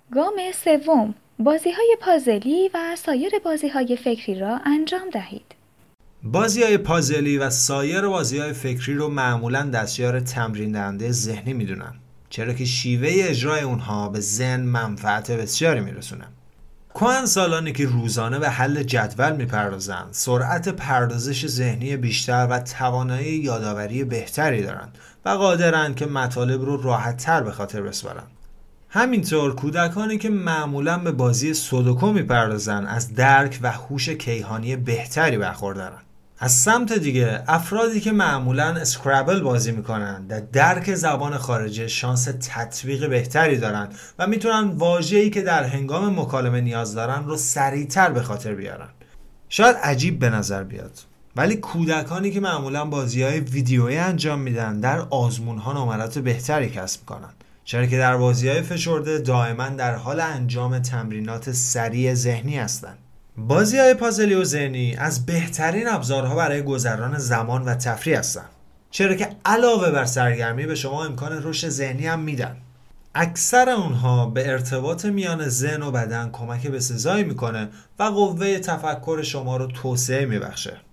گام سوم، بازی‌های پازلی و سایر بازی‌های فکری را انجام دهید. بازی‌های پازلی و سایر بازی‌های فکری رو معمولاً دستیار تمرین دهنده ذهنی میدونن، چرا که شیوه اجرای اونها به ذهن منفعت بسیاری میرسونه. کهنسالانی که روزانه به حل جدول میپردازن، سرعت پردازش ذهنی بیشتر و توانایی یادآوری بهتری دارن و قادرن که مطالب رو راحت‌تر به خاطر بسپارن. همینطور کودکانی که معمولاً به بازی سودوکو میپردازن از درک و هوش کیهانی بهتری برخوردارن. از سمت دیگه افرادی که معمولاً اسکرابل بازی میکنن در درک زبان خارجه شانس تطبیق بهتری دارن و میتونن واژه‌ای که در هنگام مکالمه نیاز دارن رو سریعتر به خاطر بیارن. شاید عجیب به نظر بیاد، ولی کودکانی که معمولاً بازی‌های ویدیویی انجام میدن در آزمون‌ها نمرات بهتری کسب میکنن، چرا که در بازی‌های فشرده دائما در حال انجام تمرینات سریع ذهنی هستند. بازی‌های پازلی و ذهنی از بهترین ابزارها برای گذران زمان و تفریح هستند، چرا که علاوه بر سرگرمی به شما امکان رشد ذهنی هم میدن. اکثر اونها به ارتباط میان ذهن و بدن کمک بسزایی میکنه و قوه تفکر شما رو توسعه میبخشه.